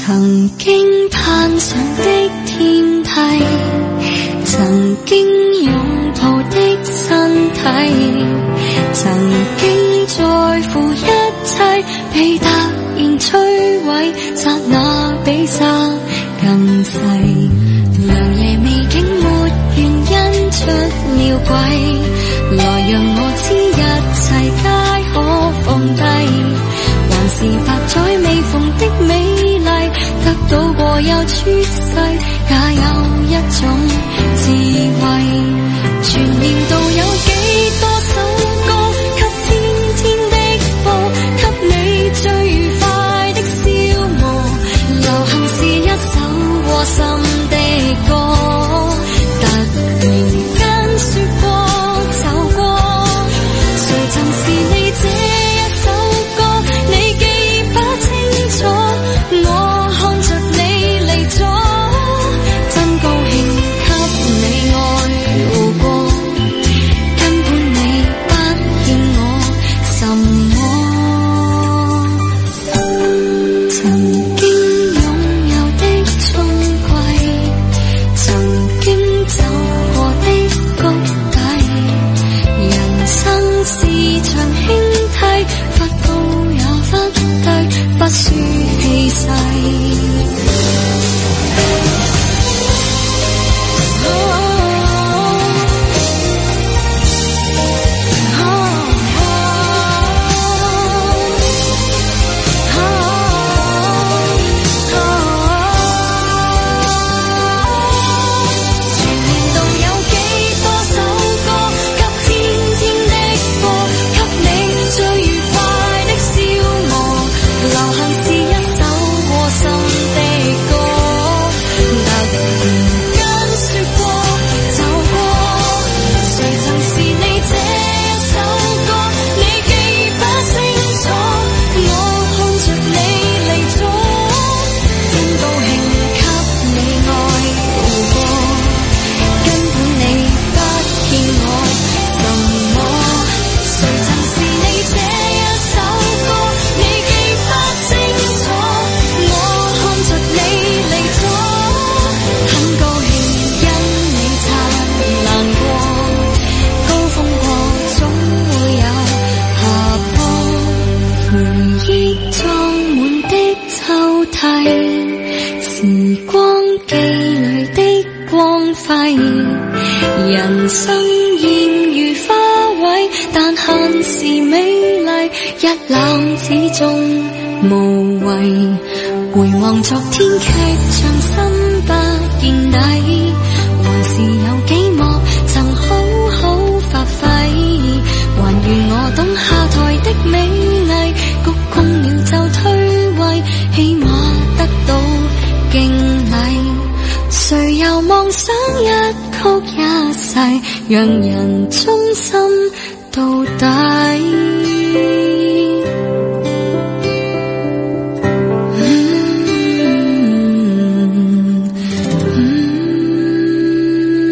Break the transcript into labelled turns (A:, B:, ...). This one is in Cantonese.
A: 曾經攀上的天梯，曾經擁抱的身體，曾經在乎一切，被突然摧毀，剎那比沙更細。良夜未竟沒原因出了軌，來讓我知一切皆可放低，還是百載未逢的美麗，得到過又出世，也有一種智慧。全年度有幾多首歌，給天天的播，給你最愉快的消磨。流行是一首窩心的歌，突然間說過走過，誰曾是你這一首歌，你記不清楚，我看着你離左，真高興給你愛路過，根本你不欠我什麼。曾經擁有的春季，曾經走過的谷底，人生是場輕梯，忽高也忽低，不輸氣勢。全年度有幾多首歌，給天天的播，給你最愉快的消磨。流行是一首窩心的歌，突然間說過走過，誰曾是你這一首歌，你記不清楚，我看着你離左，真高興給你愛路過，根本你不欠我什麼。誰曾是你這一首歌，你記不清楚，我看着你離左，很高興因你燦爛過，高峰過總會有下坡，回憶裝滿的抽屜，時光機裏的光輝，人生現如花卉，但限時美麗，一覽之中無謂。回望昨天劇場心不見底，還是有幾幕曾好好發揮，還原我懂下台的美麗，鞠躬了就退位，起碼得到敬禮。誰又妄想一曲一世，讓人忠心到底。